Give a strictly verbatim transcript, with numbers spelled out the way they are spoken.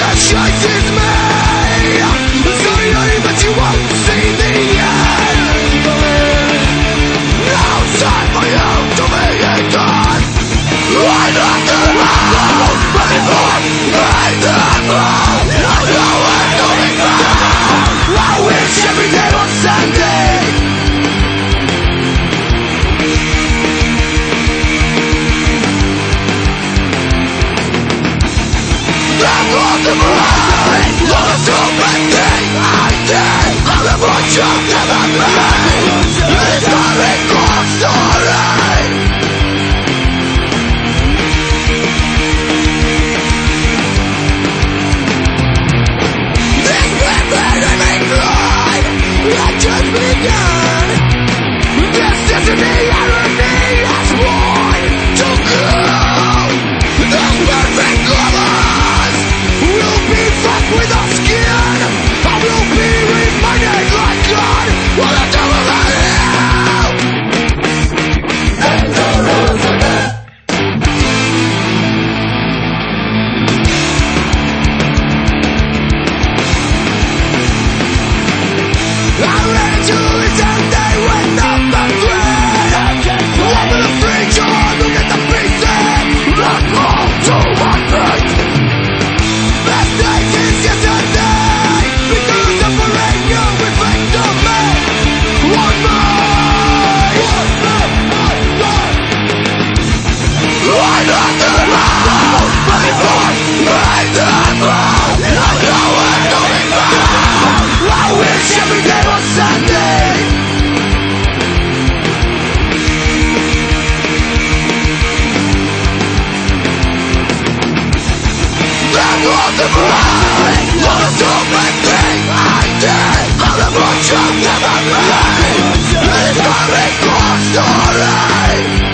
that chases me. So lonely that you won't see the end. No time for you to be ignored. I love the road, but it's hard. I love the road, I know where to be found. I wish every day was Sunday. I'm lost in mind, lost to everything I did. I'm the voice you never made. It's a record story. This been made me cry. I just began. This destiny irony has won to go. This perfect glamour will be fucked with our skin. I will be reminded like God. What a devil I am. And the rules of it. I'm ready to lose someday when I'm afraid. I'm in a free job, look at the pieces. Not all to my feet. Best days is yesterday. Because separate you with faith of me. One night. I love the road, but it's hard. I love the road, I know where to be found. I wish every day was Sunday. I'm lost in mind, lost to everything I did. I'm the voice you never made. It's a record story.